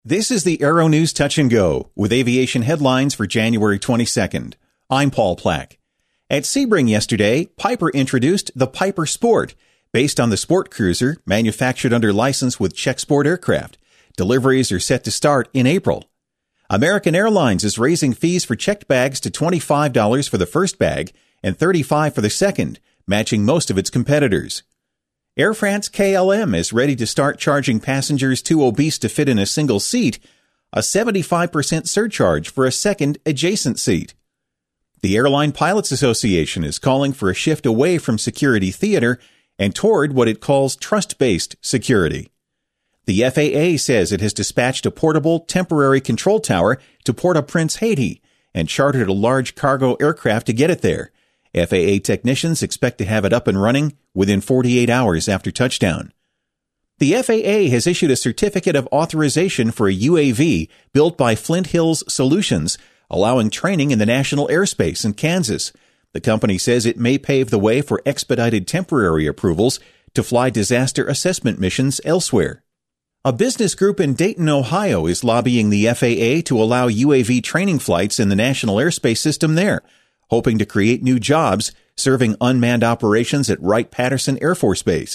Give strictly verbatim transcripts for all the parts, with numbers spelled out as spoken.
This is the Aero News Touch and Go with aviation headlines for January twenty-second. I'm Paul Plack. At Sebring yesterday, Piper introduced the Piper Sport, based on the Sport Cruiser, manufactured under license with Czech Sport Aircraft. Deliveries are set to start in April. American Airlines is raising fees for checked bags to twenty-five dollars for the first bag and thirty-five dollars for the second, matching most of its competitors. Air France K L M is ready to start charging passengers too obese to fit in a single seat a seventy-five percent surcharge for a second adjacent seat. The Airline Pilots Association is calling for a shift away from security theater and toward what it calls trust-based security. The F A A says it has dispatched a portable temporary control tower to Port-au-Prince, Haiti, and chartered a large cargo aircraft to get it there. F A A technicians expect to have it up and running within forty-eight hours after touchdown. The F A A has issued a certificate of authorization for a U A V built by Flint Hills Solutions, allowing training in the national airspace in Kansas. The company says it may pave the way for expedited temporary approvals to fly disaster assessment missions elsewhere. A business group in Dayton, Ohio is lobbying the F A A to allow U A V training flights in the national airspace system there, hoping to create new jobs serving unmanned operations at Wright-Patterson Air Force Base.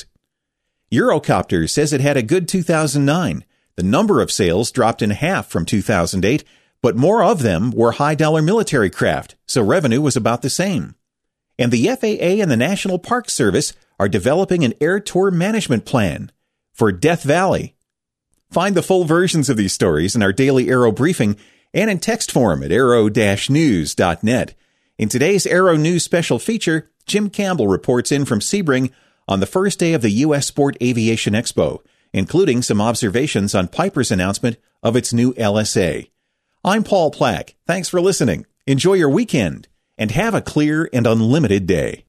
Eurocopter says it had a good two thousand nine. The number of sales dropped in half from two thousand eight, but more of them were high-dollar military craft, so revenue was about the same. And the F A A and the National Park Service are developing an air tour management plan for Death Valley. Find the full versions of these stories in our daily Aero briefing and in text form at aero dash news dot net. In today's Aero News special feature, Jim Campbell reports in from Sebring on the first day of the U S Sport Aviation Expo, including some observations on Piper's announcement of its new L S A. I'm Paul Plack. Thanks for listening. Enjoy your weekend and have a clear and unlimited day.